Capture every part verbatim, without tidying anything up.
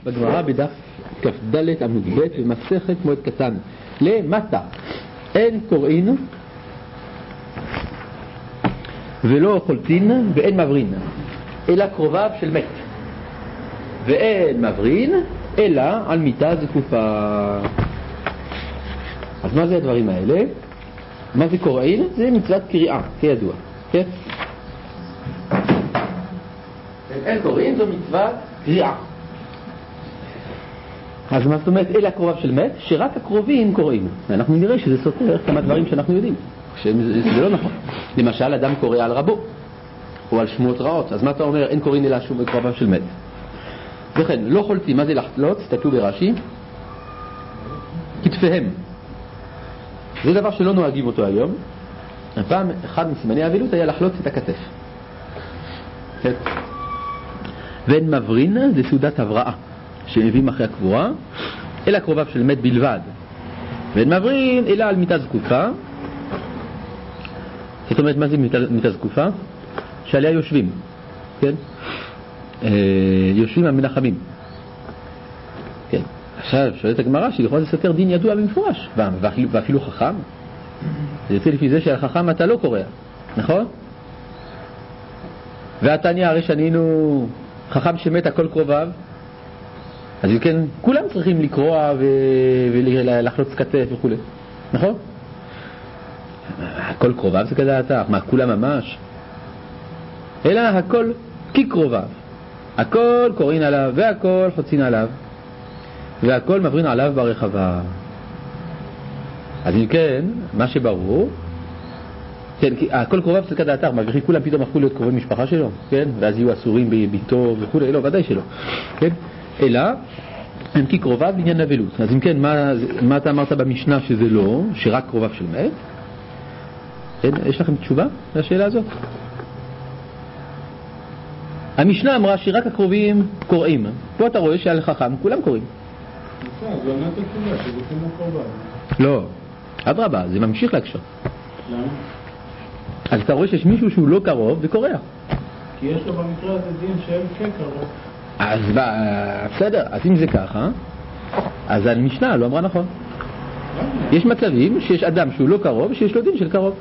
בגמרא בדף כ"ד עמוד ב' במסכת מועד קטן למטה. אין קוראין ולא חולצין ואין מברין אלא קרוביו של מת, ואין מברין אלא על מיטה זקופה. אז מה זה הדברים האלה? מה זה קוראין? זה מצוות קריאה, כידוע, כן? אין קוראין זו מצוות קריאה. אז מה זאת אומרת אלא קרוביו של מת? שרק הקרובים קוראים. ואנחנו נראה שזה סותר כמה דברים שאנחנו יודעים שזה לא נכון. למשל, אדם קורא על רבו או על שמות רעות, אז מה אתה אומר אין קוראין אלא שום קרוביו של מת? וכן, לא חולצים. מה זה לחלוץ? תסתכלו ברש"י, כתפיהם. זה דבר שלא נוהגים אותו היום. הפעם אחד מסימני האבילות היה לחלוץ את הכתף. כן. ואין מברין, זה סעודת הבראה שמביאים אחרי הקבורה, אלא קרוביו של מת בלבד. ואין מברין אלא על מיטה זקופה. זאת אומרת, מה זה מיטה, מיטה זקופה? שעליה יושבים, כן? אה, יושבים המנחמים. כן. עכשיו שואלת הגמרא שלכאורה זה סותר דין ידוע במפורש, ואפילו, ואפילו חכם. זה יוצא לפי זה שהחכם אתה לא קורא, נכון? והתניא הרי שנינו חכם שמת הכל קרוביו, אז כן, כולם צריכים לקרוע ו... ולחלוץ כתף וכו', נכון? הכל קרוביו זה כדעתך, מה כולם ממש? אלא הכל כקרוביו, הכל קוראים עליו והכל חוצין עליו והכל מברין עליו ברחבה. אז אם כן, מה שברור, כן, כי הכל קרוביו זה כדעתך, מה וכי כולם פתאום הפכו להיות קרובי משפחה שלו, כן? ואז יהיו אסורים בביתו וכו', לא, ודאי שלא, כן? אלא הם כי קרוביו בעניין אבלות. אז אם כן, מה, מה אתה אמרת במשנה שזה לא, שרק קרוביו של מת? כן, יש לכם תשובה לשאלה הזאת? המשנה אמרה שרק הקרובים קוראים. פה אתה רואה שעל חכם כולם קוראים. אז לא נעת תשובה, שזה כמו קרוביו. לא, אדרבה, זה ממשיך להקשר. למה? אז אתה רואה שיש מישהו שהוא לא קרוב וקורא. כי יש לו במקרה הזה דין של כן קרוב. אז בסדר, אז אם זה ככה, אז המשנה לא אמרה נכון. יש מצבים שיש אדם שהוא לא קרוב ושיש לו דין של קרוב.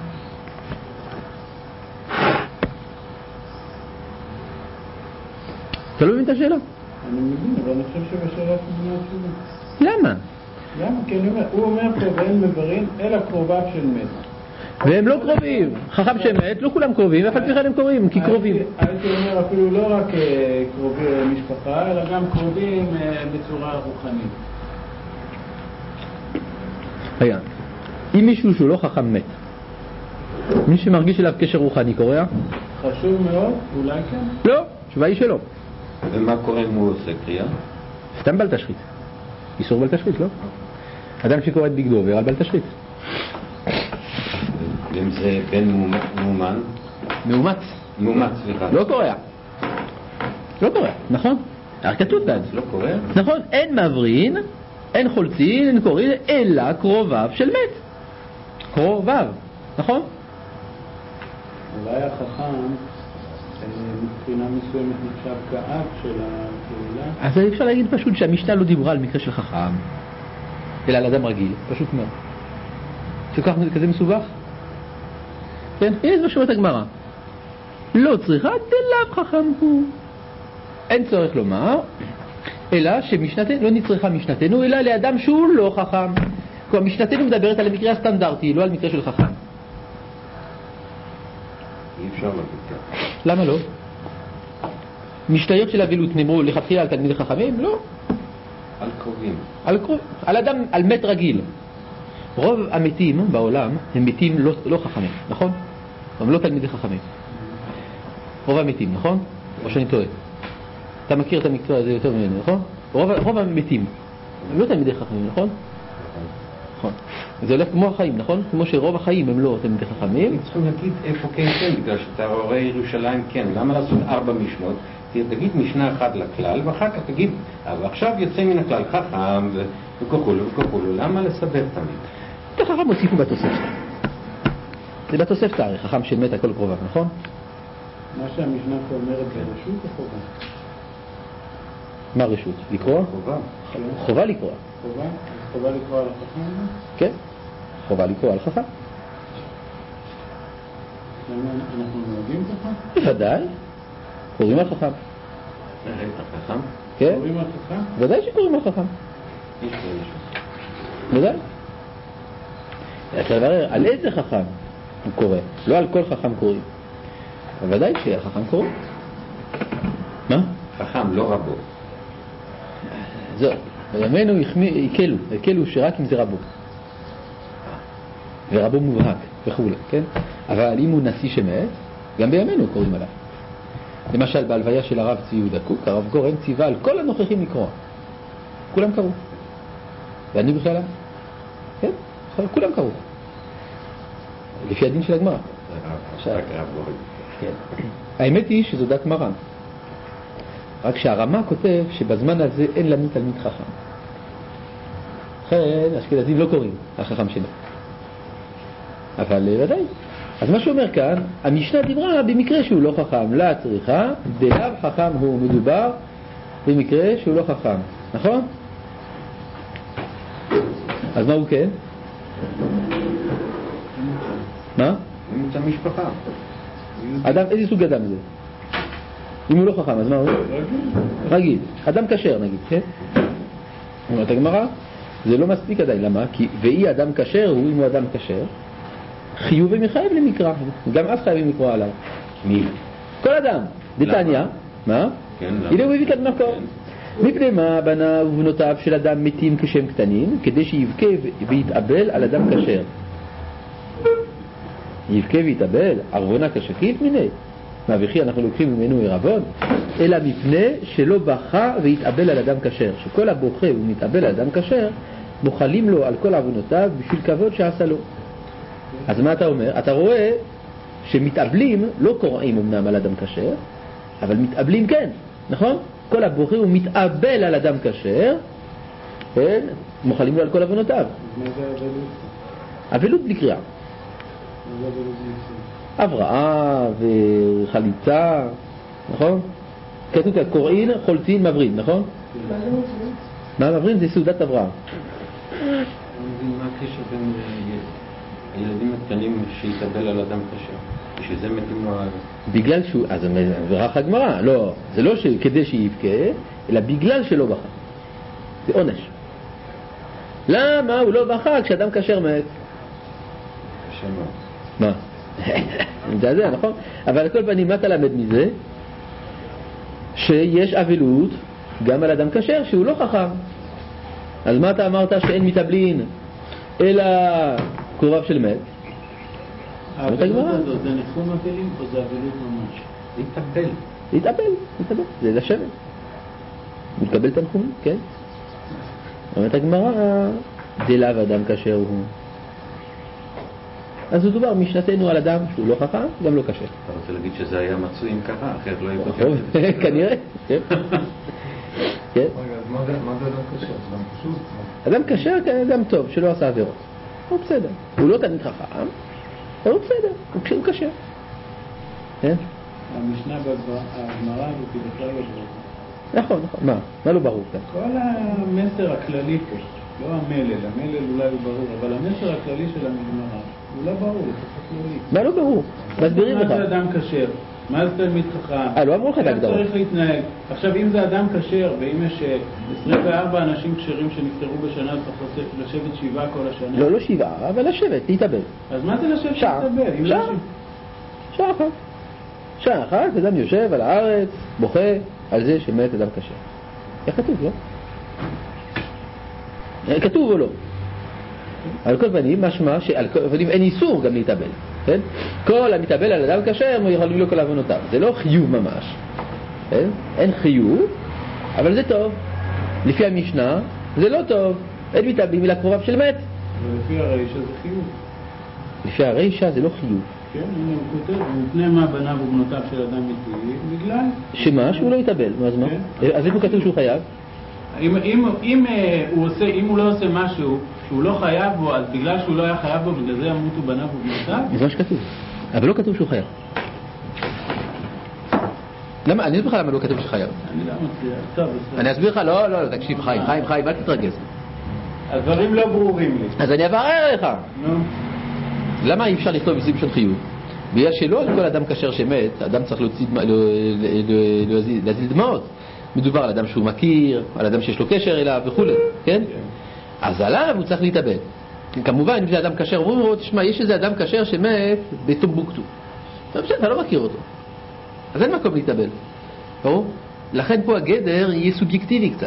אתה לא מבין את השאלה? אני מבין, אבל אני חושב שבשאלה תמונה תשובה. למה? למה? כי אני אומר, הוא אומר פה ואין מברין אלא קרוביו של מת. והם לא קרובים. חכם שמת, לא כולם קרובים, ואף על פי כן הם קרובים, כי קרובים. הייתי אומר אפילו לא רק קרובי משפחה, אלא גם קרובים בצורה רוחנית. רגע, אם מישהו שהוא לא חכם מת, מי שמרגיש אליו קשר רוחני קורא? חשוב מאוד, אולי כן? לא, תשובה היא שלא. ומה קורה אם הוא עושה קריאה? סתם בל תשחית. איסור בל תשחית, לא? אדם שקורא את בגדו ועל בל תשחית. ואם זה בן מאומן? מאומץ. מאומץ, סליחה. לא קורא. לא קורא, נכון? הרי כתוב כאן. לא קורא? נכון, אין מברין, אין חולצין, אין קוראים, אלא קרוביו של מת. קרוביו, נכון? אולי החכם מבחינה מסוימת נחשב כאב של הקהילה. אז אפשר להגיד פשוט שהמשנה לא דיברה על מקרה של חכם, אלא על אדם רגיל, פשוט מאוד. שכך כזה מסובך? כן? הנה זה משמעות הגמרא. לא צריכה דלאו חכם הוא. אין צורך לומר, אלא שמשנתנו, לא נצריכה משנתנו, אלא לאדם שהוא לא חכם. כלומר, משנתנו מדברת על המקרה הסטנדרטי, לא על מקרה של חכם. אי אפשר להגיד כך. למה לא? משניות של אבילות נאמרו לכתחילה על תלמידי חכמים? לא. על קרובים. על, על אדם, על מת רגיל. רוב המתים בעולם הם מתים לא, לא חכמים, נכון? הם לא תלמידי חכמים. רוב המתים, נכון? או שאני טועה. אתה מכיר את המקצוע הזה יותר ממנו, נכון? רוב, רוב המתים הם לא תלמידי חכמים, נכון? נכון. זה הולך כמו החיים, נכון? כמו שרוב החיים הם לא תלמידי חכמים. צריכים להגיד איפה כן כן, בגלל שאתה רואה ירושלים כן. למה לעשות ארבע משנות? תגיד משנה אחת לכלל, ואחר כך תגיד, אבל עכשיו יוצא מן הכלל חכם וכוכולו וכוכולו. למה לסבב תמיד? את החכם הוסיפו בתוספת. זה בתוספת הרי, חכם של מת הכל קרוביו, נכון? מה שהמשנה פה אומרת זה רשות או חובה? מה רשות? לקרוא? חובה. חובה לקרוא. חובה? חובה לקרוא על החכם? כן, חובה לקרוא על חכם. למה אנחנו נוהגים ככה? בוודאי, קוראים על חכם. החכם? כן, קוראים על חכם? ודאי שקוראים על חכם. יש פה מישהו. ודאי. אתה לברר על איזה חכם הוא קורא, לא על כל חכם קוראים. ודאי שהחכם קורא. מה? חכם, לא רבו. זהו, בימינו יקלו, יקלו שרק אם זה רבו. ורבו מובהק וכו', כן? אבל אם הוא נשיא שמת, גם בימינו קוראים עליו. למשל, בהלוויה של הרב צבי יהודה קוק, הרב גורן ציווה על כל הנוכחים לקרוא. כולם קראו. ואני בכלל, כן? כולם קראו. לפי הדין של הגמרא. רק הרב גורן. כן. האמת היא שזו דת מרן. רק שהרמה כותב שבזמן הזה אין לנו תלמיד חכם. לכן, אשכנזים לא קוראים החכם שלו. אבל ודאי. אז מה שאומר כאן, המשנה דיברה במקרה שהוא לא חכם. לא צריכה, דלאו חכם הוא, מדובר במקרה שהוא לא חכם. נכון? אז מה הוא כן? מה? הוא נמצא משפחה. אדם, איזה סוג אדם זה? אם הוא לא חכם, אז מה הוא? רגיל. אדם כשר נגיד, כן? אומרת הגמרא, זה לא מספיק עדיין. למה? כי ואי אדם כשר הוא, אם הוא אדם כשר, חיוב ומחייב למקרא. גם אז חייבים לקרוא עליו. מי? כל אדם. דתניא. מה? כן, למה? הנה הוא הביא כאן מקור. מפני מה בניו ובנותיו של אדם מתים כשהם קטנים, כדי שיבכה ויתאבל על אדם כשר. יבכה ויתאבל, ערבונה כשקיף מיני. מה וכי אנחנו לוקחים ממנו ערבון? אלא מפני שלא בכה ויתאבל על אדם כשר. שכל הבוכה ומתאבל על אדם כשר, מוחלים לו על כל עוונותיו בשביל כבוד שעשה לו. אז מה אתה אומר? אתה רואה שמתאבלים לא קוראים אמנם על אדם כשר, אבל מתאבלים כן, נכון? כל הבוכה הוא מתאבל על אדם כשר, כן? מוחלים לו על כל עוונותיו. מה זה אבלות? אבלות בלי קריאה. מה זה אבלות בלי קריאה? הבראה וחליצה, נכון? כתוב כאן, קוראין, חולצין, מברין, נכון? מה מברין? זה סעודת אברהם. אני מבין מה הקשר בין הילדים הקטנים שיתאבל על אדם כשר. בשביל זה מתים לו על... בגלל שהוא, אז זה מברך הגמרא, לא, זה לא כדי שיבכה, אלא בגלל שלא בכה. זה עונש. למה הוא לא בכה כשאדם כשר מת? קשה מאוד. מה? זה זה, נכון? אבל על כל פנים, מה אתה למד מזה? שיש אבלות גם על אדם כשר שהוא לא חכם. אז מה אתה אמרת שאין מתאבלין אלא קרוביו של מת? האבלות הזאת זה ניחום אבלים או זה אבלות ממש? להתאבל. להתאבל, להתאבל, זה לשבת. הוא מקבל תנחומים, כן? אומרת הגמרא, דלאו אדם כשר הוא. אז הוא דובר משנתנו על אדם שהוא לא חכם, גם לא כשר. אתה רוצה להגיד שזה היה מצוי אם ככה, אחרת לא יהיה... כנראה, כן. כן? רגע, אז מה זה אדם כשר? זה אדם פשוט? אדם כשר כאדם טוב, שלא עשה עבירות. הוא בסדר. הוא לא תלמיד חכם, אבל הוא בסדר, הוא כשר. כן? המשנה בגמרא הזאת היא בכלל לא ברור. נכון, נכון. מה? מה לא ברור כאן? כל המסר הכללי פה, לא המלל, המלל אולי הוא ברור, אבל המסר הכללי של הגמרא הוא לא ברור, לפחות לא לי. מה לא ברור? מסבירים לך. מה זה אדם כשר? מה זה תלמיד חכם? אה, לא אמרו לך את ההגדרות. איך צריך להתנהג? עכשיו, אם זה אדם כשר, ואם יש עשרים וארבעה אנשים כשרים שנפטרו בשנה, צריך לשבת שבעה כל השנה. לא, לא שבעה, אבל לשבת, להתאבל. אז מה זה לשבת שעה. להתאבל? שעה. שעה אחת. שעה אחת, אדם יושב על הארץ, בוכה על זה שמת אדם כשר. איך כתוב, לא? כתוב או לא? על כל פנים, משמע שעל כל פנים אין איסור גם להתאבל, כן? כל המתאבל על אדם כשר יכולים לו כל עוונותיו. זה לא חיוב ממש, כן? אין חיוב, אבל זה טוב. לפי המשנה, זה לא טוב. אין מתאבלים אלא קרוביו של מת. ולפי הרישא זה חיוב. לפי הרישא זה לא חיוב. כן, הנה הוא כותב, מפני מה בניו ובנותיו של אדם מתים, בגלל... שמה? שהוא לא יתאבל. אז מה? אז איפה כתוב שהוא חייב? אם, אם, אם, הוא עושה, אם הוא לא עושה משהו שהוא לא חייב בו, אז בגלל שהוא לא היה חייב בו, בגלל זה ימותו בניו ובנותיו? זה מה שכתוב. אבל לא כתוב שהוא חייב. למה? אני אסביר לך למה לא כתוב שחייב. אני לא מצליח. טוב, בסדר. אני אסביר לך, לא, לא, תקשיב, חיים, חיים, חיים, אל תתרגז. הדברים לא ברורים לי. אז אני אברר לך. נו. למה אי אפשר לכתוב בזה בשון חיוב? בגלל שלא על כל אדם כשר שמת, אדם צריך להוציא, להזיל דמעות. מדובר על אדם שהוא מכיר, על אדם שיש לו קשר אליו וכו', כן? אז עליו הוא צריך להתאבד. כמובן, אם זה אדם כשר, אומרים לו, תשמע, יש איזה אדם כשר שמת בטומבוקטו. אתה לא מכיר אותו. אז אין מקום להתאבד. ברור? לכן פה הגדר יהיה סובייקטיבי קצת.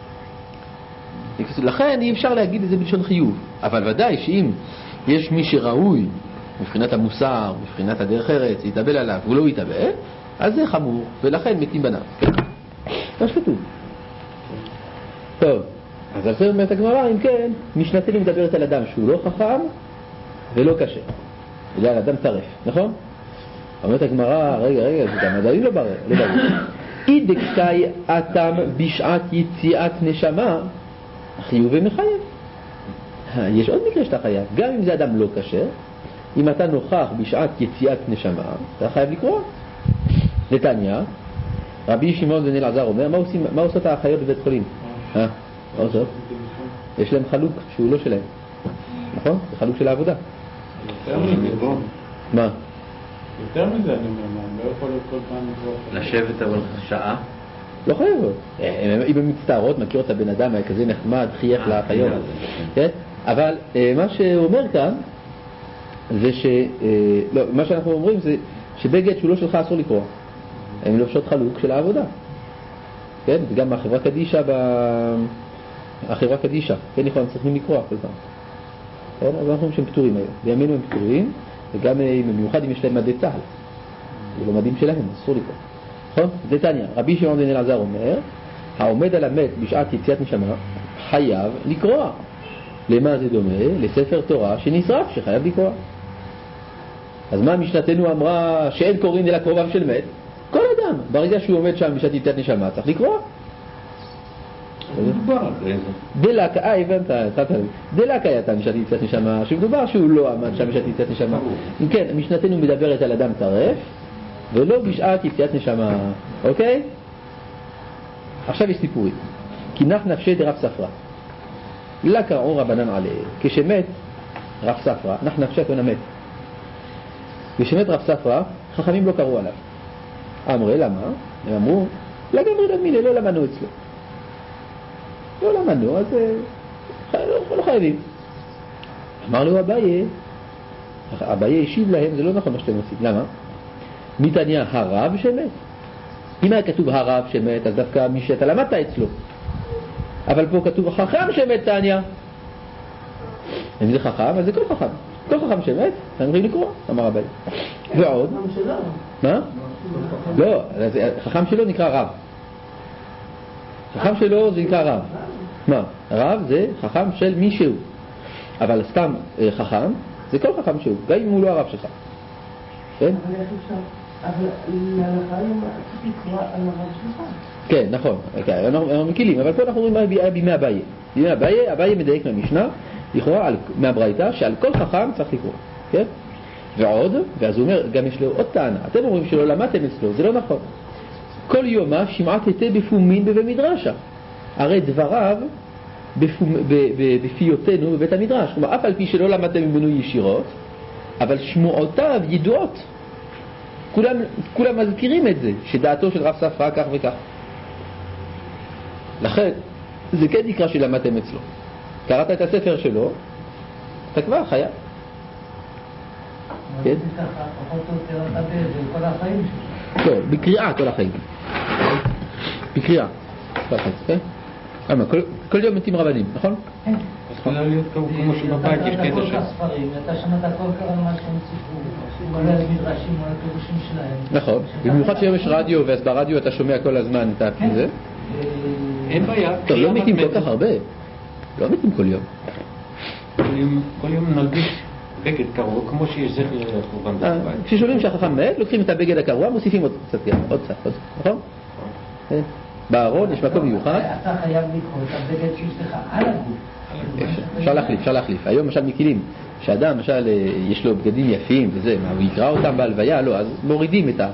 לכן אי אפשר להגיד את זה בלשון חיוב. אבל ודאי שאם יש מי שראוי, מבחינת המוסר, מבחינת הדרך ארץ, יתאבל עליו, הוא לא יתאבל, אז זה חמור, ולכן מתים בניו. כן? מה שכתוב. טוב, אז על זה אומרת הגמרא, אם כן, משנתנו מדברת על אדם שהוא לא חכם ולא קשה. אלא על אדם טרף, נכון? אומרת הגמרא, רגע, רגע, זה גם עדיין לא ברור. לא ברור. אידקאי אתם בשעת יציאת נשמה, חיוב ומחייב. יש עוד מקרה שאתה חייב, גם אם זה אדם לא קשה, אם אתה נוכח בשעת יציאת נשמה, אתה חייב לקרוא. נתניה, רבי שמעון בן אלעזר אומר, מה עושים, מה עושות האחיות בבית חולים? אה, מה עושות? יש להם חלוק שהוא לא שלהם. נכון? זה חלוק של העבודה. יותר מזה, מה? יותר מזה אני אומר, אני לא יכול כל פעם לקרוא. לשבת אבל שעה? לא חייבות. אם הן מצטערות, מכיר אותה בן אדם, היה כזה נחמד, חייך לאחיות. אבל מה שהוא אומר כאן, זה ש... לא, מה שאנחנו אומרים זה שבגד שהוא לא שלך אסור לקרוא. הן לובשות חלוק של העבודה. כן? וגם החברה קדישה, ב... החברה קדישה, כן, יכולים צריכים לקרוא כל פעם. כן? אז אנחנו אומרים שהם פטורים היום. בימינו הם פטורים, וגם במיוחד אם יש להם מדי צהל. זה לא מדים שלהם, אסור לקרוא. נכון? זה תניא. רבי שמעון בן אלעזר אומר, העומד על המת בשעת יציאת נשמה, חייב לקרוא. למה זה דומה? לספר תורה שנשרף, שחייב לקרוא. אז מה משנתנו אמרה שאין קוראים אלא קרוביו של מת? כל אדם, ברגע שהוא עומד שם בשעת יציאת נשמה, צריך לקרוא. דלק, אה, הבנת, דלק היה אתה בשעת יציאת נשמה, שמדובר שהוא לא עמד שם בשעת יציאת נשמה. אם כן, משנתנו מדברת על אדם טרף, ולא בשעת יציאת נשמה, אוקיי? עכשיו יש סיפורים. כי נח נפשי דרב ספרא. לה קראו רבנן עליה. כשמת רב ספרא, נח נפשי כהן המת. כשמת רב ספרא, חכמים לא קראו עליו. אמרי, למה? הם אמרו, לגמרי דמיני, לא למדנו אצלו. לא למדנו, אז לא, לא חייבים. אמר לו אביי, אביי השיב להם, זה לא נכון מה שאתם עושים. למה? מתניא הרב שמת. אם היה כתוב הרב שמת, אז דווקא מי שאתה למדת אצלו. אבל פה כתוב חכם שמת תניא. אם זה חכם, אז זה כל חכם. כל חכם שמת, אתה מבין לקרוא, אמר אביי. ועוד? מה? לא, חכם שלו נקרא רב. חכם שלו זה נקרא רב. מה? רב זה חכם של מישהו. אבל סתם חכם, זה כל חכם שהוא, גם אם הוא לא הרב שלך. כן? אבל איך אפשר? אבל להלכה היום צריך לקרוא על הרב שלך. כן, נכון. אנחנו מקילים, אבל פה אנחנו רואים בימי אביי. בימי אביי, אביי מדייק מהמשנה, לכאורה מהברייתא, שעל כל חכם צריך לקרוא. כן? ועוד, ואז הוא אומר, גם יש לו עוד טענה. אתם אומרים שלא למדתם אצלו, זה לא נכון. כל יומה שמעת היטב בפומין בבמדרשה. הרי דבריו בפיותינו בבית המדרש. כלומר, אף על פי שלא למדתם ממנו ישירות, אבל שמועותיו ידועות. כולם, כולם מזכירים את זה, שדעתו של רב ספרא כך וכך. לכן, זה כן נקרא שלמדתם אצלו. קראת את הספר שלו, אתה כבר חייב. כן? פחות או יותר אתה בכל החיים שלו. לא, בקריאה כל החיים. בקריאה. כן? כל יום מתים רבנים, נכון? כן. יכולה להיות כמו שבבית יש קטע שם. אתה שמעת הכל קרה מה שהם סיפרו, כל המדרשים או הפירושים שלהם. נכון, במיוחד שהיום יש רדיו, ואז ברדיו אתה שומע כל הזמן את זה. אין בעיה. טוב, לא מתים כל כך הרבה. לא מתים כל יום. כל יום נלביש בגד קרוע, כמו שיש זכר לחורבן בבית. כששומעים שהחכם מת, לוקחים את הבגד הקרוע, מוסיפים עוד קצת, עוד קצת, נכון? בארון יש מקום מיוחד. אתה חייב לקרוא את הבגד שיש לך על הגוף. אפשר להחליף, אפשר להחליף. היום למשל מקילים, שאדם למשל יש לו בגדים יפים וזה, מה, הוא יקרא אותם בהלוויה? לא, אז מורידים את ה...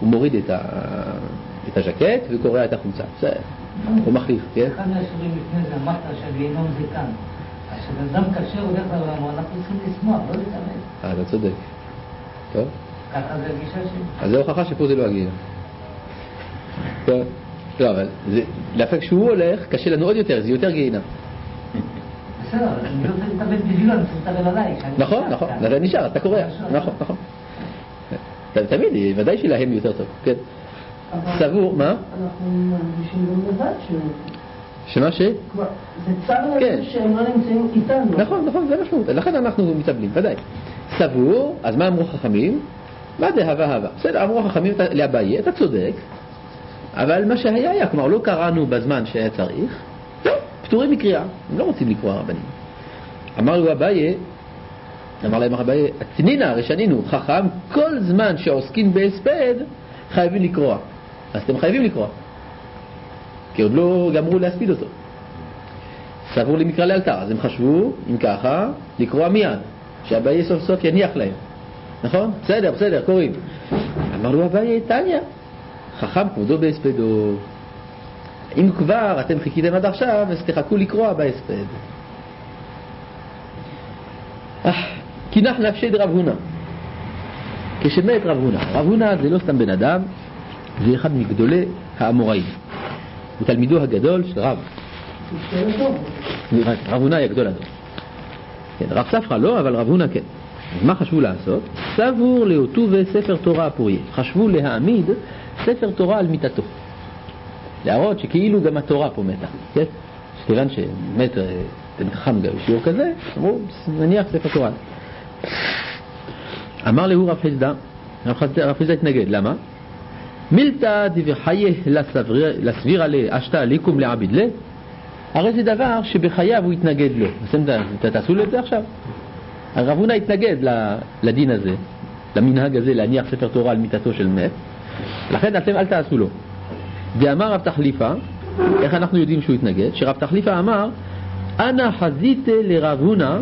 הוא מוריד את, ה... את הז'קט וקורע את החולצה. זה... הוא מחליף, כן? אחד מהשיעורים לפני זה אמרת שהגיהנום זה כאן. כשאדם כאשר הולך לעולמו, אנחנו צריכים לשמוח, לא להתאמץ. אה, אתה צודק. טוב. ככה זה הגישה שלי. אז זה הוכחה שפה זה לא הגיהנום. טוב. לא, אבל זה... לפעמים כשהוא הולך, קשה לנו עוד יותר, זה יותר גיהנום. בסדר, אבל אני לא צריך להתאבד בשבילו, אני צריך להתאבד עליי. נכון, נכון, אתה נשאר, אתה קורא. נכון, נכון. תמיד, ודאי שלהם יותר טוב, כן. סבור, מה? אנחנו מרגישים גם לבד שלנו. שמה ש? זה צר לנו שהם לא נמצאים איתנו. נכון, נכון, זה משמעות. לכן אנחנו מתאבלים, ודאי. סבור, אז מה אמרו חכמים? מה זה הווה הווה? בסדר, אמרו חכמים לאביי, אתה צודק, אבל מה שהיה היה, כלומר לא קראנו בזמן שהיה צריך, טוב, פטורים מקריאה, הם לא רוצים לקרוא הרבנים. אמר לו אביי, אמר להם אביי, הצנינה, רשנינו, חכם, כל זמן שעוסקים בהספד, חייבים לקרוא. אז אתם חייבים לקרוא. כי עוד לא גמרו להספיד אותו. סברו למקרא לאלתר, אז הם חשבו, אם ככה, לקרוא מיד, שאביי סוף סוף יניח להם. נכון? בסדר, בסדר, קוראים. אמר לו אביי, תניא, חכם כבודו בהספדו. אם כבר אתם חיכיתם עד עכשיו, אז תחכו לקרוא בהספד. כינח נפשי דרב הונא. כשמת רב הונא. רב הונא זה לא סתם בן אדם, זה אחד מגדולי האמוראים. הוא תלמידו הגדול של רב. רב הונא היה גדול הדור. כן, רב ספרא לא, אבל רב הונא כן. אז מה חשבו לעשות? סבור לאותו וספר תורה הפוריה. חשבו להעמיד ספר תורה על מיטתו. להראות שכאילו גם התורה פה מתה. כן? שכיוון שמת תלמיד חכם גם בשיעור כזה, אמרו, נניח ספר תורה. אמר להו רב חסדא, רב חסדא התנגד. למה? מילתא דבחיה לסביר עליה אשתא ליקום לעביד לה. הרי זה דבר שבחייו הוא התנגד לו. אתם תעשו לו את זה עכשיו? הרב הונא התנגד לדין הזה, למנהג הזה, להניח ספר תורה על מיטתו של מת. לכן אתם אל תעשו לו. ואמר רב תחליפה, איך אנחנו יודעים שהוא התנגד? שרב תחליפה אמר, אנא חזיתי לרב הונא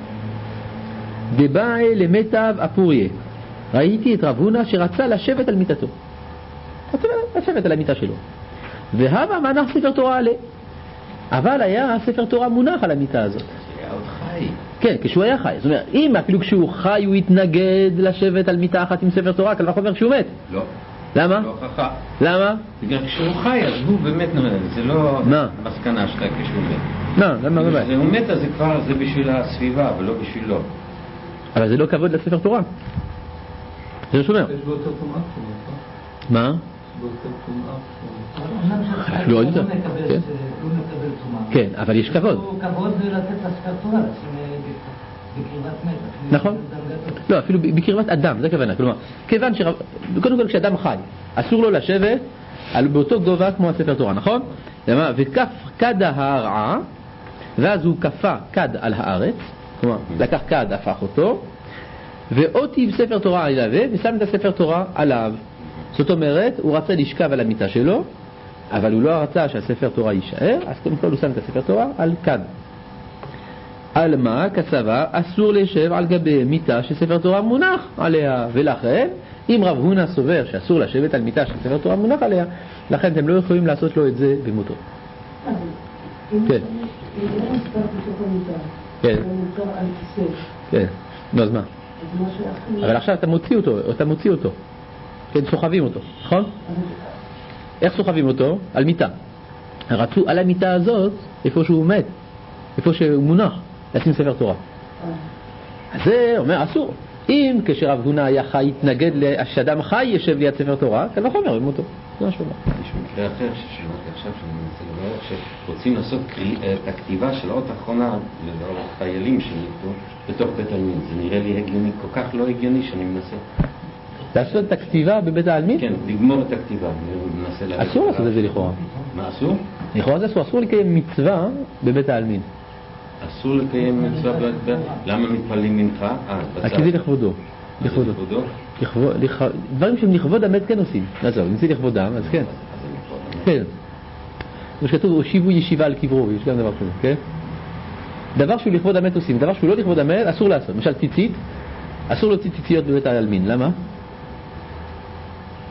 דבאי למיטב אפוריה. ראיתי את רב הונא שרצה לשבת על מיטתו. רצה לשבת על המיטה שלו. והווה מנח ספר תורה עליה. אבל היה ספר תורה מונח על המיטה הזאת. היה עוד חי. כן, כשהוא היה חי. זאת אומרת, אם אפילו כשהוא חי הוא התנגד לשבת על מיטה אחת עם ספר תורה, כלומר אומר כשהוא מת. לא. למה? לא הוכחה. למה? בגלל כשהוא חי, אז הוא באמת נולד. זה לא מסקנה שלך כשהוא מת. לא, למה? למה? כשהוא מת, אז זה כבר, זה בשביל הסביבה, ולא בשבילו. אבל זה לא כבוד לספר תורה. זה לא שומר. יש בו יותר תומעה. מה? יש בו יותר תומעה. לא עוד יותר. הוא מקבל תומעה. כן, אבל יש כבוד. הוא כבוד לתת לספר תורה, בקרבת מת. נכון. לא, אפילו בקרבת אדם, זה הכוונה. כלומר, כיוון שרב... קודם כל כשאדם חי, אסור לו לשבת על באותו גובה כמו הספר תורה, נכון? למה? וכף כד ההרעה, ואז הוא כפה כד על הארץ, כלומר, לקח כד, הפך אותו, ואוטיב ספר תורה עליו, ושם את הספר תורה עליו. זאת אומרת, הוא רצה לשכב על המיטה שלו, אבל הוא לא רצה שהספר תורה יישאר, אז קודם כל הוא שם את הספר תורה על כד. על מה? כסבה, אסור לשב על גבי מיטה שספר תורה מונח עליה, ולכן, אם רב הונא סובר שאסור לשבת על מיטה שספר תורה מונח עליה, לכן אתם לא יכולים לעשות לו את זה במותו. כן. כן. כן. נו, אז מה? אבל עכשיו אתה מוציא אותו, אתה מוציא אותו. כן, סוחבים אותו, נכון? איך סוחבים אותו? על מיטה. רצו על המיטה הזאת, איפה שהוא מת, איפה שהוא מונח, לשים ספר תורה. אז זה אומר, אסור. אם כשרב הונא היה חי, התנגד שאדם חי ישב ליד ספר תורה, כאן וחומר, במותו. זה משהו מה. יש מקרה אחר ששמעתי עכשיו, שאני מנסה לברר, שרוצים לעשות את הכתיבה של האות האחרונה לאור חיילים שנקראו בתוך בית העלמין. זה נראה לי הגיוני, כל כך לא הגיוני שאני מנסה. לעשות את הכתיבה בבית העלמין? כן, לגמור את הכתיבה. אני מנסה להגיד. אסור לעשות את זה לכאורה. מה אסור? לכאורה זה אסור, אסור לקיים מצווה בבית העלמין. אסור לקיים מצווה בבית העלמין? למה מתפללים מנחה? אה, כי זה לכבודו. לכבודו. דברים שהם לכבוד המת כן עושים. נעזוב, אם זה לכבודם, אז כן. כן. כמו שכתוב, הושיבו ישיבה על קברו, יש גם דבר כזה, כן? דבר שהוא לכבוד המת עושים, דבר שהוא לא לכבוד המת, אסור לעשות. למשל ציצית, אסור להוציא ציציות בבית העלמין. למה?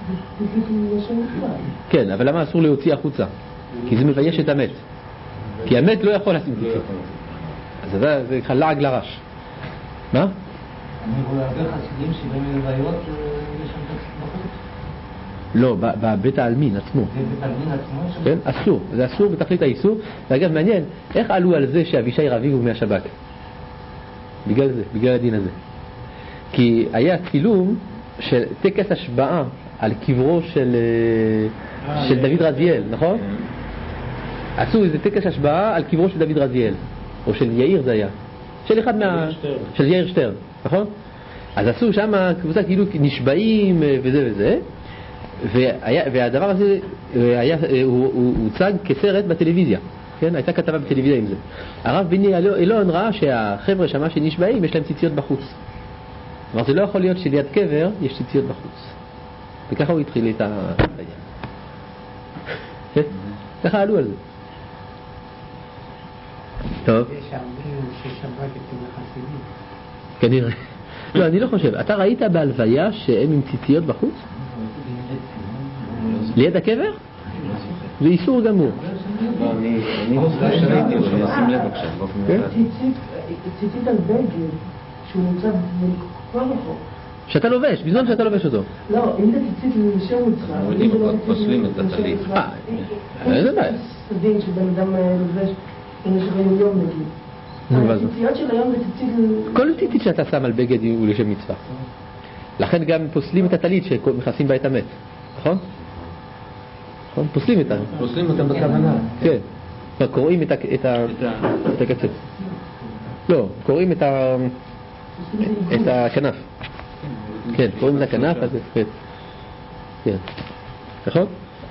כן, אבל למה אסור להוציא החוצה? כי זה מבייש את המת. כי המת לא יכול לשים ציצית. אז זה לעג לרש. מה? אני רואה הרבה חסידים שבאים ללוויות, יש שם טקסט בחוץ. לא, בבית העלמין עצמו. בבית העלמין עצמו? כן, אסור. זה אסור בתכלית האיסור. ואגב, מעניין, איך עלו על זה שאבישי רביב הוא מהשב"כ? בגלל זה, בגלל הדין הזה. כי היה צילום של טקס השבעה על קברו של, של דוד רזיאל, נכון? עשו איזה טקס השבעה על קברו של דוד רזיאל, או של יאיר זה היה, של אחד מה... של יאיר שטרן, נכון? אז עשו שם קבוצה כאילו נשבעים וזה וזה, והיה, והדבר הזה היה, הוא, הוא הוצג כסרט בטלוויזיה, כן? הייתה כתבה בטלוויזיה עם זה. הרב בני אלון ראה שהחבר'ה שמה שנשבעים יש להם ציציות בחוץ. כלומר, זה לא יכול להיות שליד קבר יש ציציות בחוץ. וככה הוא התחיל את העניין. כן? ככה עלו על זה. טוב. יש הרבה ששב"כ אצל החסידים. כנראה. לא, אני לא חושב. אתה ראית בהלוויה שהם עם ציציות בחוץ? ליד הקבר? זה איסור גמור. לא, אני לא שראיתי, אבל נשים לב עכשיו. ציצית על בגד שהוא נמצא בכל רחוב. שאתה לובש, בזמן שאתה לובש אותו. לא, אם זה ציצית לשם מצווה. אנחנו יודעים, פוסלים את הטלית. אה, איזה בעיה. סדין שבן אדם לובש במשך היום נגיד. הציציות של היום זה ציצית... כל ציצית שאתה שם על בגד הוא לשם מצווה. לכן גם פוסלים את הטלית שמכסים בה את המת, נכון? נכון? פוסלים את ה... פוסלים אותם בכוונה. כן. קוראים את הקצף. לא, קוראים את ה... את הכנף. כן, קוראים את הכנף, אז כן. כן. נכון?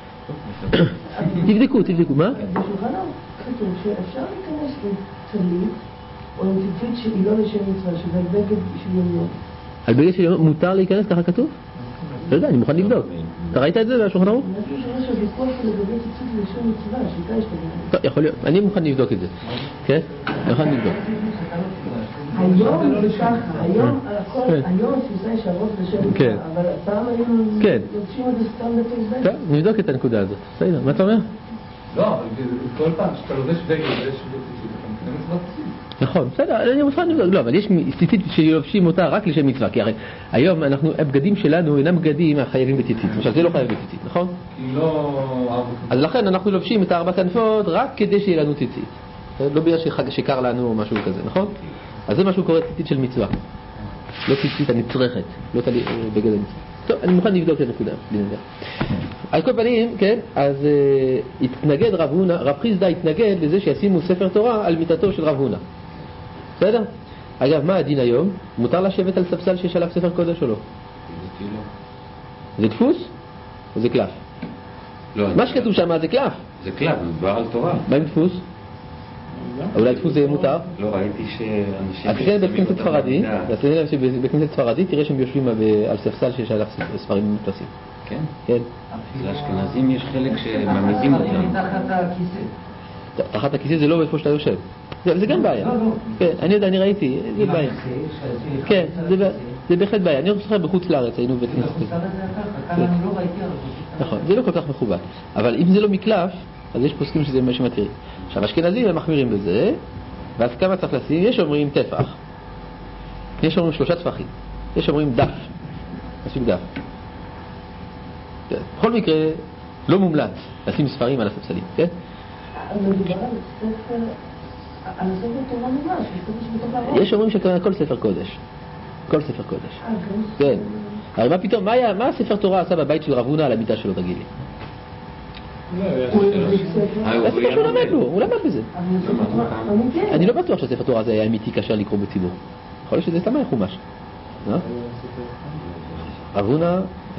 תבדקו, תבדקו, מה? בשולחן ערוך כתוב שאפשר להיכנס עם טלית או עם ציצית שהיא לא לשם מצווה, שזה בגד של יום. על בגד של יום מותר להיכנס, ככה כתוב? לא יודע, אני מוכן לבדוק. אתה ראית את זה בשולחן ערוך? אני חושב שיש הוויכוח לגבי ציצית לשם מצווה, שיטה יש כזה. טוב, יכול להיות. אני מוכן לבדוק את זה. כן? אני מוכן לבדוק. היום זה ככה, היום הכל, היום התפיסה היא שהרוב זה שם מצווה, אבל פעם היינו מבקשים את זה סתם בתוך בגד. טוב, נבדוק את הנקודה הזאת. בסדר, מה אתה אומר? לא, כל פעם שאתה לובש בגד ויש בו ציצית, אתה מתכנס בציצית. נכון, בסדר, אני מוכן לבדוק. לא, אבל יש ציצית שלובשים אותה רק לשם מצווה, כי הרי היום אנחנו, הבגדים שלנו אינם בגדים החייבים בציצית. למשל, זה לא חייב בציצית, נכון? כי לא... אז לכן אנחנו לובשים את הארבע כנפות רק כדי שיהיה לנו ציצית. לא בגלל שקר לנו או משהו כזה, נכון? אז זה משהו קורא ציצית של מצווה. לא ציצית הנצרכת, לא תלי בגד המצווה. טוב, אני מוכן לבדוק את הנקודה. על כל פנים, כן, אז uh, התנגד רב הונא, רב חיסדא התנגד לזה שישימו ספר תורה על מיטתו של רב הונא. בסדר? אגב, מה הדין היום? מותר לשבת על ספסל שיש עליו ספר קודש או לא? זה דפוס? או זה קלף? לא. מה שכתוב שם זה קלף. זה קלף, מדבר על תורה. מה עם דפוס? אולי דפוס זה מותר? לא, ראיתי שאנשים... אז תראה בית כנסת ספרדי, בית כנסת ספרדי תראה שהם יושבים על ספסל שיש עליו ספרים מודפסים. כן? כן. לאשכנזים יש חלק שמעמידים אותם. תחת הכיסא. תחת הכיסא זה לא איפה שאתה יושב. זה גם בעיה. כן, אני יודע, אני ראיתי, זה בעיה. כן, זה בהחלט בעיה. אני זוכר בחוץ לארץ, היינו בבית כנסת. נכון, זה לא כל כך מכובד. אבל אם זה לא מקלף, אז יש פוסקים שזה מה שמתירים. עכשיו, אשכנזים הם מחמירים בזה, ואז כמה צריך לשים? יש אומרים טפח, יש אומרים שלושה טפחים, יש אומרים דף, לשים דף. בכל מקרה, לא מומלץ לשים ספרים על הספסלים, כן? מדובר על ספר, על ספר תורה ממש, יש אומרים שכל ספר קודש, כל ספר קודש. כן. הרי מה פתאום, מה הספר תורה עשה בבית של רב הונא על המיטה שלו, תגיד לי? הספר שהוא למד לו, הוא למד בזה. אני לא בטוח שהספר תורה הזה היה אמיתי כאשר לקרוא בציבור. יכול להיות שזה סתם היה חומש. רב הונא...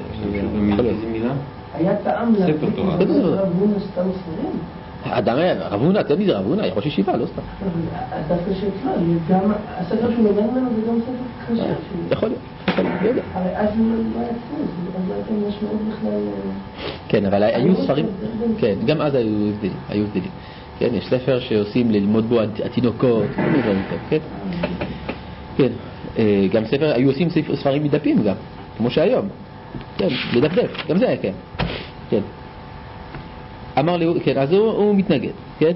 היה טעם ספר תורה. רב הונא סתם ספרים? אדם היה, רב הונא, אתה יודע מי זה רב הונא? ראש ישיבה, לא סתם. דווקא שאצלו, גם הספר שהוא לומד ממנו זה גם ספר קשה. יכול להיות. הרי אז לא היה דפוס, אז לא הייתם משמעות בכלל... כן, אבל היו ספרים, כן, גם אז היו הבדלים, היו הבדלים. כן, יש ספר שעושים ללמוד בו התינוקות, כן? כן, גם ספר, היו עושים ספרים מדפים גם, כמו שהיום. כן, לדפדף, גם זה היה כן. כן. אמר לי, כן, אז הוא, הוא מתנגד, כן?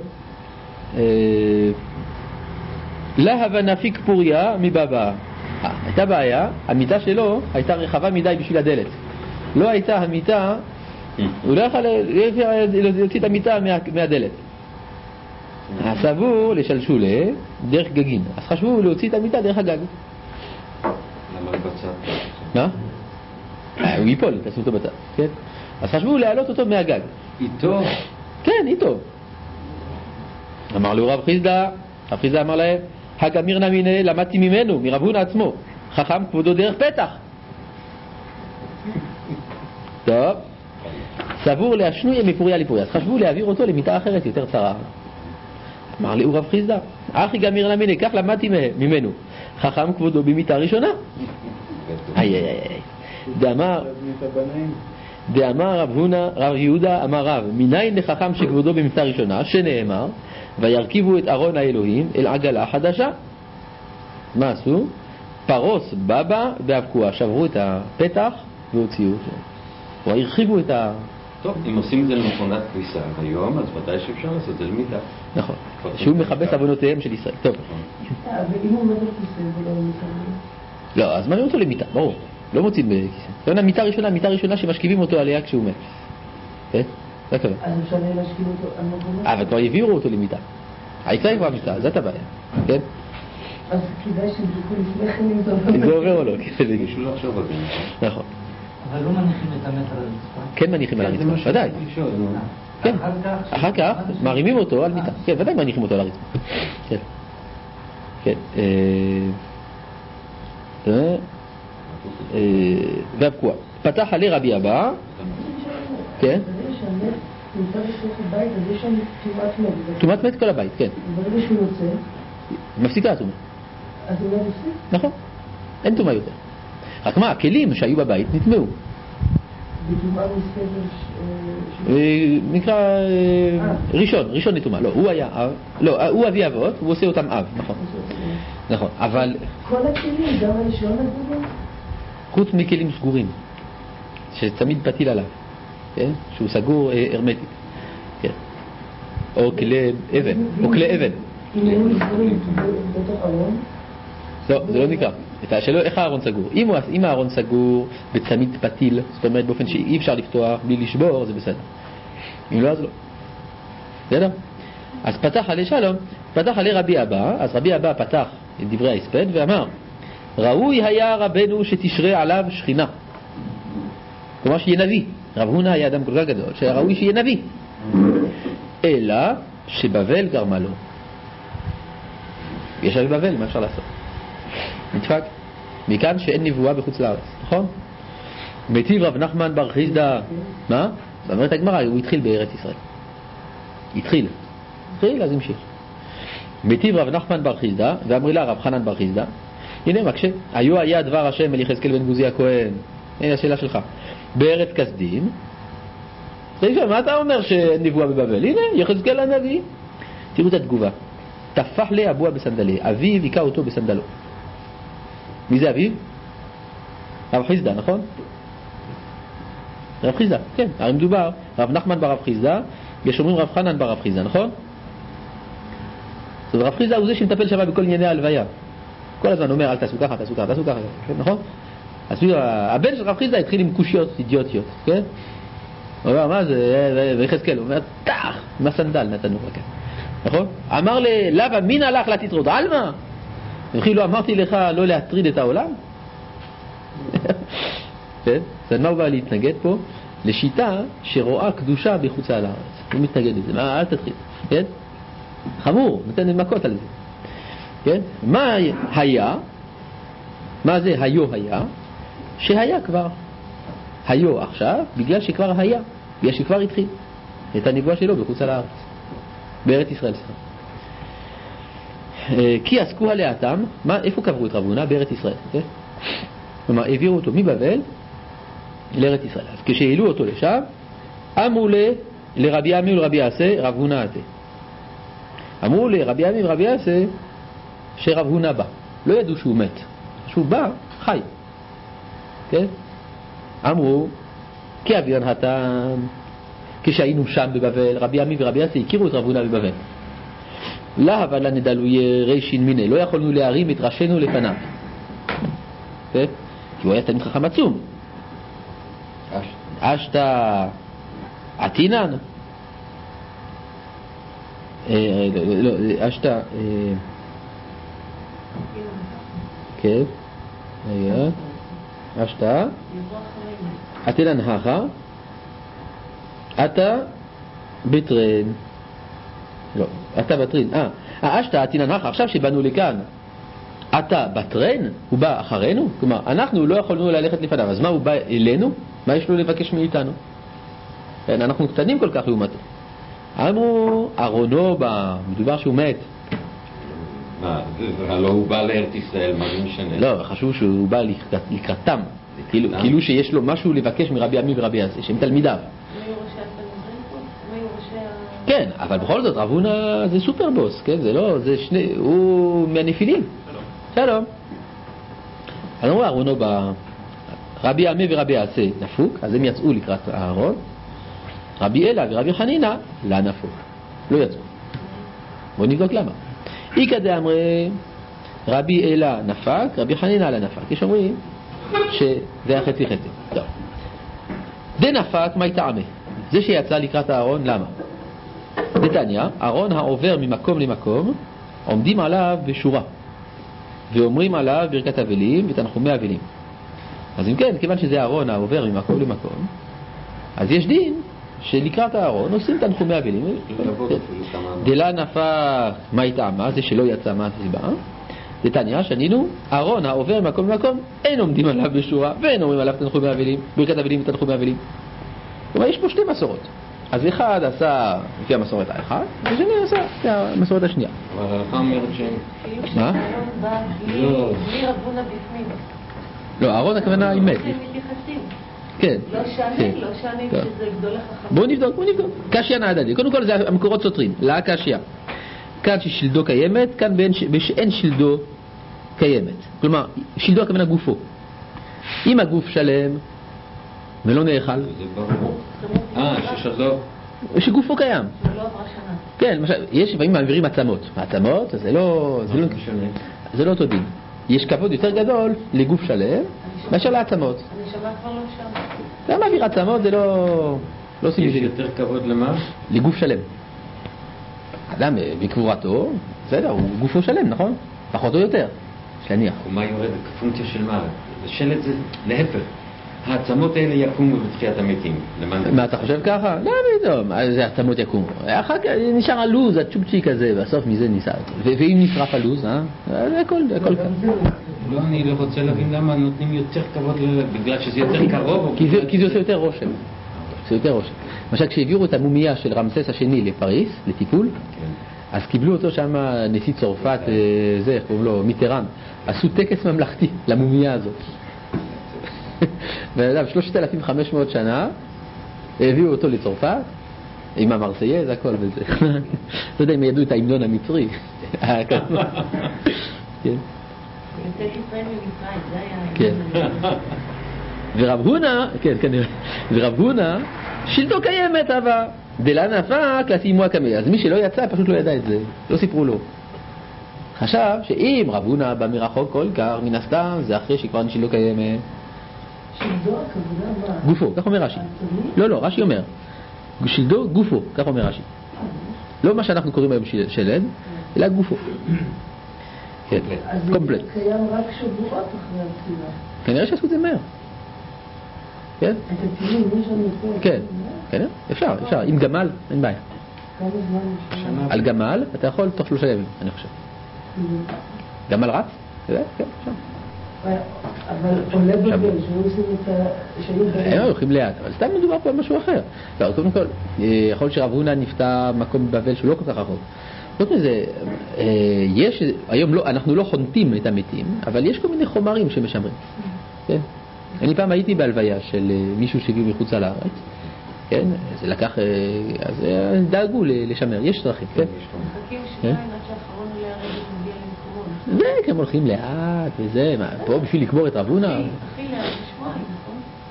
להבה נפיק פוריה מבבא. הייתה בעיה, המיטה שלו הייתה רחבה מדי בשביל הדלת. לא הייתה המיטה, הוא לא יכול להוציא את המיטה מה, מהדלת. סבור לשלשולה דרך גגין. אז חשבו להוציא את המיטה דרך הגג. למה בצד? מה? הוא ייפול, תעשו אותו בצד, כן? אז חשבו להעלות אותו מהגג. איתו? כן, איתו. אמר לו רב חיסדא, רב חיסדא אמר להם, הגמיר נמיני, למדתי ממנו, מרב הונא עצמו, חכם כבודו דרך פתח. טוב, סבור להשנוי מפוריה לפוריה, אז חשבו להעביר אותו למיטה אחרת יותר צרה. אמר לי רב חיסדא, אחי גמיר נמיני, כך למדתי ממנו, חכם כבודו במיטה ראשונה. איי איי איי. דאמר דאמר רב הונא, רב יהודה אמר רב, מניין לחכם שכבודו במיטה ראשונה, שנאמר וירכיבו את ארון האלוהים אל עגלה חדשה. מה עשו? פרוס בבא באבקוע, שברו את הפתח והוציאו אותו, או הרחיבו את ה... טוב, אם עושים את זה למכונת כביסה היום, אז ודאי שאפשר לעשות את זה למיטה. נכון, שהוא מכבס עוונותיהם של ישראל. טוב. ואם הוא עומד בכיסא ולא במיטה? לא, אז מעבירים אותו למיטה, ברור. לא מוצאים בכיסא. זה מיטה ראשונה, מיטה ראשונה שמשכיבים אותו עליה כשהוא מת. כן? זה כזה. אז אפשר להשכיב אותו על מקומו? אבל כבר העבירו אותו למיטה. העיקר היא כבר מיטה, זאת הבעיה. כן? אז כדאי שבדקו לפני כן אם זה עובר. אם זה עובר או לא. מישהו לא עכשיו על זה. נכון. אבל לא מניחים את המת על הרצפה? כן מניחים על הרצפה, ודאי. כן, אחר כך מרימים אותו על מיטה. כן, ודאי מניחים אותו על הרצפה. כן. כן. ואבקוע. פתח עלי רבי אבא. כן. נמצא בתוך הבית, אז יש שם תאומת מת. תאומת מת כל הבית, כן. ברגע שהוא יוצא, מפסיקה התאומה. אז הוא לא יוצא? נכון, אין תאומה יותר. רק מה, הכלים שהיו בבית נטמעו. בתאומה מספר... נקרא ראשון, ראשון נטומאה. לא, הוא היה אב, לא, הוא אבי אבות, הוא עושה אותם אב, נכון. נכון, אבל... כל הכלים, גם הראשון הגבוה? חוץ מכלים סגורים, שצמיד פתיל עליו, כן? שהוא סגור הרמטית, כן. או כלי אבן, או כלי אבן. אם היו סגורים בתוך ארון? לא, זה לא נקרא. איך הארון סגור? אם הארון סגור בצמיד פתיל, זאת אומרת באופן שאי אפשר לפתוח בלי לשבור, זה בסדר. אם לא, אז לא. בסדר? אז פתח עלי שלום, פתח עלי רבי אבא, אז רבי אבא פתח את דברי ההספד ואמר, ראוי היה רבנו שתשרה עליו שכינה. כלומר שיהיה נביא. רב הונא היה אדם כל כך גדול שהיה ראוי שיהיה נביא. אלא שבבל גרמה לו. יש על בבל, מה אפשר לעשות? נדפק. מכאן שאין נבואה בחוץ לארץ, נכון? מטיב רב נחמן בר חיסדא, מה? זאת אומרת הגמרא, הוא התחיל בארץ ישראל. התחיל. התחיל, אז המשיך. מטיב רב נחמן בר חיסדא, ואמרי לה רב חנן בר חיסדא, הנה מקשה, היו היה דבר השם אל יחזקאל בן בוזי הכהן. הנה השאלה שלך. בארץ כסדים, מה אתה אומר שאין נבואה בבבל? הנה, יחזקאל הנביא. תראו את התגובה. תפח לי אבוה בסנדלי, אביו היכה אותו בסנדלו. מי זה אביו? רב חיסדא, נכון? רב חיסדא, כן, הרי מדובר רב נחמן ברב חיסדא, יש אומרים רב חנן ברב חיסדא, נכון? אז רב חיסדא הוא זה שמטפל שם בכל ענייני ההלוויה, כל הזמן אומר אל תעשו ככה, תעשו ככה, תעשו ככה, נכון? אז הבן של רב חיסדא התחיל עם קושיות אידיוטיות, כן? הוא אומר מה זה, ויחזקאל, הוא אומר תח, עם הסנדל נתנו רק, נכון? אמר ללבה מין הלך לתטרוד, עלמה? וכי לא אמרתי לך לא להטריד את העולם? כן? אז מה הוא בא להתנגד פה? לשיטה שרואה קדושה בחוץ על הארץ. הוא מתנגד לזה, מה, אל תתחיל, כן? חמור, נותן מכות על זה. כן? מה היה? מה זה היו היה? שהיה כבר. היו עכשיו, בגלל שכבר היה. בגלל שכבר התחיל. את הנבואה שלו בחוץ על הארץ. בארץ ישראל, סליחה. כי עסקו עלייתם, מה, איפה קברו את רב הונא? בארץ ישראל, כן? כלומר, העבירו אותו מבבל לארץ ישראל. אז כשהעלו אותו לשם, אמרו לרבי עמי ולרבי יעשה, רב הונא עתה. אמרו לרבי עמי ולרבי יעשה, שרב הונא בא. לא ידעו שהוא מת. שהוא בא, חי. כן? אמרו, כי אביון התם, כשהיינו שם בבבל, רבי עמי ורבי אסי הכירו את רב הונא בבבל. לה אבל נדלויה רישין מיני, לא יכולנו להרים את ראשינו לפניו. כי הוא היה תלמיד חכם עצום. אשתא עתינן, אשתא, כן, אשתא עתינן הכה, אתה בטרן, לא, אתה בטרין, אה, אשתא עתינן הכה, עכשיו שבאנו לכאן, אתה בטרן, הוא בא אחרינו, כלומר, אנחנו לא יכולנו ללכת לפניו, אז מה הוא בא אלינו? מה יש לו לבקש מאיתנו? אנחנו קטנים כל כך לעומתו. אמרו, ארונו בא, מדובר שהוא מת. מה, הלא הוא בא לארץ ישראל, מה זה משנה? לא, חשוב שהוא בא לקראתם, כאילו שיש לו משהו לבקש מרבי עמי ורבי אסי, שהם תלמידיו. כן, אבל בכל זאת, רב הונא זה סופר בוס, כן? זה לא, זה שני, הוא מהנפילים. שלום. אז אמרו, ארונו בא, רבי עמי ורבי אסי נפוק, אז הם יצאו לקראת הארון. רבי אלה ורבי חנינא לא נפוק, לא יצאו. בואו נבדוק למה. איקא דאמרי רבי אלה נפק, רבי חנינא לא נפק. יש אומרים שזה היה חצי חצי. לא. דנפק מה טעמי? זה שיצא לקראת הארון, למה? דתניא, ארון העובר ממקום למקום, עומדים עליו בשורה, ואומרים עליו ברכת אבלים ותנחומי אבלים. אז אם כן, כיוון שזה ארון העובר ממקום למקום, אז יש דין שלקראת הארון עושים תנחומי אבלים. דלה נפק מה טעמה? זה שלא יצא מה הסיבה. דתניא, שנינו, ארון העובר ממקום למקום, אין עומדים עליו בשורה, ואין אומרים עליו תנחומי אבלים, ברכת אבלים ותנחומי אבלים. כלומר, יש פה שתי מסורות. אז אחד עשה לפי המסורת האחת, ושני עשה לפי המסורת השנייה. אבל הלכה אומרת שהם... מה? בלי רב הונא בפנים. לא, אהרון הכוונה היא מת. כן. לא שאני, לא שאני שזה גדול החכם. בואו נבדוק, בואו נבדוק. קשיא נעדדי. קודם כל זה המקורות סותרים. לא קשיא. כאן ששלדו קיימת, כאן שאין שלדו קיימת. כלומר, שלדו הכוונה גופו. אם הגוף שלם ולא נאכל. זה ברור. אה, ששלדו. שגופו קיים. שלא עברה שנה. כן, למשל, יש לפעמים מעבירים עצמות. עצמות, זה לא... זה לא אותו דין. יש כבוד יותר גדול לגוף שלם מאשר לעצמות. אני שמעת כבר לא שם. זה מעביר עצמות, זה לא... לא עושים יש את זה. יותר כבוד למה? לגוף שלם. אדם בקבורתו, בסדר, הוא גופו שלם, נכון? פחות או יותר. יש להניח. ומה יורד? פונקציה של מה? שלט זה להפך. העצמות האלה יקומו בתחיית המתים. מה, אתה חושב ככה? לא, פתאום, זה העצמות יקומו. אחר כך נשאר הלוז, הצ'ופצ'י כזה, בסוף מזה ניסה. ואם נשרף הלוז, אה? זה הכל, זה הכל כאן. לא, אני לא רוצה להבין למה נותנים יותר כבוד, בגלל שזה יותר קרוב. כי זה עושה יותר רושם. זה יותר רושם. למשל, כשהעבירו את המומיה של רמסס השני לפריס, לטיפול, אז קיבלו אותו שם נשיא צרפת, זה, איך קוראים לו, מיטראן. עשו טקס ממלכתי למומיה הזאת. ואדם, שלושת אלפים וחמש מאות שנה, הביאו אותו לצרפת, עם המרסייה, זה הכל וזה. לא יודע אם ידעו את ההמנון המצרי. כן. יוצא ישראל ממצרים, זה היה... כן. ורב הונא, כן, כנראה, ורב הונא, שלטו קיימת, אבל דלה נפק לסימוע קמא. אז מי שלא יצא, פשוט לא ידע את זה. לא סיפרו לו. חשב שאם רב הונא בא מרחוק כל כך, מן הסתם, זה אחרי שכבר שלטו קיימת. שלדו הכוונה מה? גופו, כך אומר רש"י. לא, לא, רש"י אומר. שלדו, גופו, כך אומר רש"י. לא מה שאנחנו קוראים היום שלד, אלא גופו. כן, קומפלט. אז זה קיים רק שבועות אחרי התפילה. כנראה שעשו את זה מהר. כן? את הטילים, יש לנו פה. כן, כן, אפשר, אפשר. עם גמל, אין בעיה. כמה זמן יש? על גמל, אתה יכול תוך שלושה ימים, אני חושב. גמל רץ? כן, אפשר. אבל עולה בבל, שהיו עושים את ה... הם הולכים לאט, אבל סתם מדובר פה על משהו אחר. לא, קודם כל, יכול להיות שרב הונא נפטר מקום בבל שהוא לא כל כך רחוק. זאת אומרת, יש, היום לא, אנחנו לא חונטים את המתים, אבל יש כל מיני חומרים שמשמרים. כן? אני פעם הייתי בהלוויה של מישהו שהגיעו מחוץ לארץ, כן? זה לקח, אז דאגו לשמר, יש דרכים, כן? מחכים שניים עד שאחרון עולה הרדת מגיע למקומות. זה, כי הם הולכים לאט וזה, מה, פה בשביל לקבור את רב הונא? הכי לאט, שבועיים, נכון?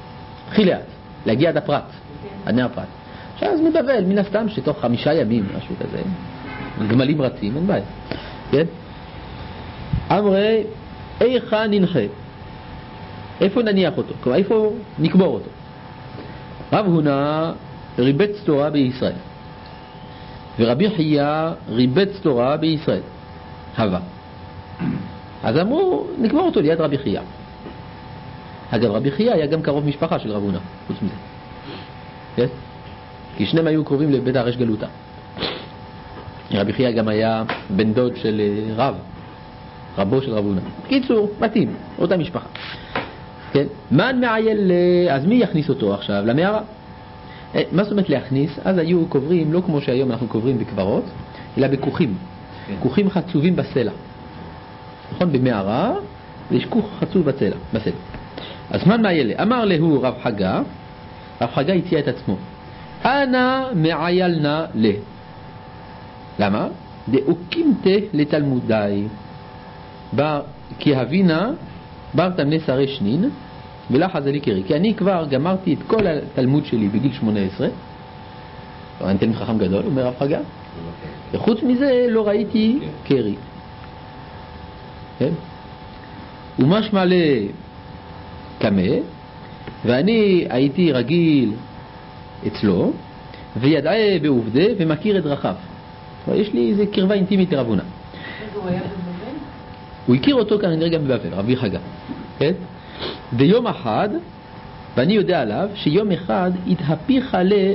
הכי לאט, להגיע עד הפרט, עד נר הפרט. עכשיו זה מבבל, מן הסתם שתוך חמישה ימים, משהו כזה, גמלים רצים, אין בעיה. כן? אמרי, איכה ננחה? איפה נניח אותו? כלומר, איפה נקבור אותו? רב הונא ריבץ תורה בישראל, ורבי חייא ריבץ תורה בישראל, הווה. אז אמרו, נקבור אותו ליד רבי חייא. אגב, רבי חייא היה גם קרוב משפחה של רב הונא, חוץ מזה. כן? כי שניהם היו קרובים לבית הרש גלותה. רבי חייא גם היה בן דוד של רב, רבו של רב הונא. קיצור, מתאים, אותה משפחה. כן? מן מעייל, אז מי יכניס אותו עכשיו? למערה. מה זאת אומרת להכניס? אז היו קוברים, לא כמו שהיום אנחנו קוברים בקברות, אלא בכוכים. כן. כוכים חצובים בסלע. נכון? במערה, יש כוך חצוב בסלע. בסלע. אז מן מעייל, אמר להו רב חגה, רב חגה הציע את עצמו. אנא מעיילנה לה. למה? דאוקימתה לתלמודי. בר, כי הבינה בר תמנה שרי שנין ולך זה לי קרי. כי אני כבר גמרתי את כל התלמוד שלי בגיל שמונה עשרה. אני תלמיד חכם גדול, אומר רב חגה. וחוץ מזה לא ראיתי קרי. כן? ומשמע לקמה, ואני הייתי רגיל אצלו, וידעה בעובדה ומכיר את דרכיו. יש לי איזה קרבה אינטימית לרב הונא. הוא היה בבבל? הוא הכיר אותו כנראה גם בבבל, רבי חגה. כן? ויום אחד, ואני יודע עליו, שיום אחד התהפיכה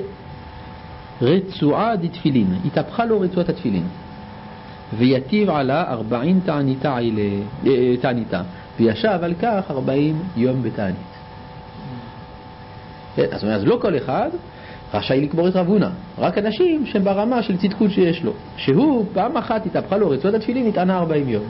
לרצועה דתפילין, התהפכה לו רצועת התפילין, ויתיב עלה ארבעים תעניתה, תעניתה, וישב על כך ארבעים יום בתענית. אז, אז לא כל אחד רשאי לקבור את רב הונא, רק אנשים שהם ברמה של צדקות שיש לו. שהוא פעם אחת התהפכה לו רצועת התפילין, התענה ארבעים יום.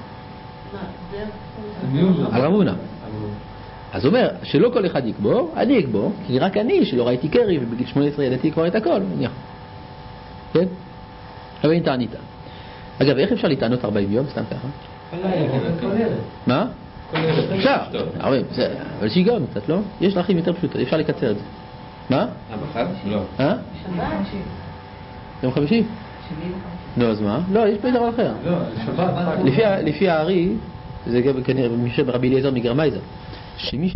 על רב הונא. אז הוא אומר שלא כל אחד יקבור, אני אקבור, כי רק אני שלא ראיתי קרי ובגיל שמונה עשרה ידעתי לקבור את הכל. כן? ארבעים תעניתה. אגב, איך אפשר להתענות ארבעים יום? סתם ככה? מה? אפשר, אבל שיגעון קצת, לא? יש דרכים יותר פשוטות, אפשר לקצר את זה. מה? אה, בחג? לא. אה? יום חמישי? לא, אז מה? לא, יש פה דבר אחר. לא, שבת. לפי הארי, זה גם כנראה רבי אליעזר מגרמייזר, שמי